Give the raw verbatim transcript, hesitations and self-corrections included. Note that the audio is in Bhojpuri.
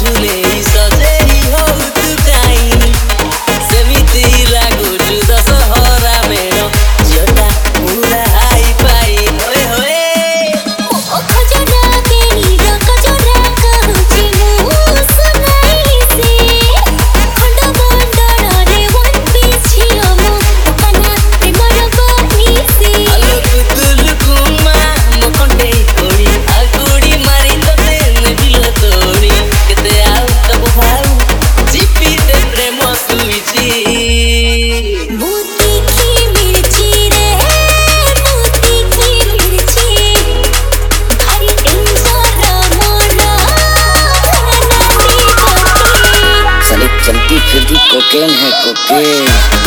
झुले सजे हो तू काई सेमिति लागु छु दशहरा मेरो जोटा पूरा हाई पाई होए होए ओ खजना बेनी र कजरा कहूची मु सुनाई से खंड बंडर रे वन पीस छियो मु कना ते मोर बनी से आलोक तुल कुमा मो कंडे कोड़ी आगुड़ी मारी तते नेबिल तोड़ी केते आउ तब भाउ जीपी ते प्रेम सुइची मोती की मिर्ची रे मोती की मिर्ची भारी डेंजर मोरा नानी होती साली चलती फिरती कोकेन है कोकेन।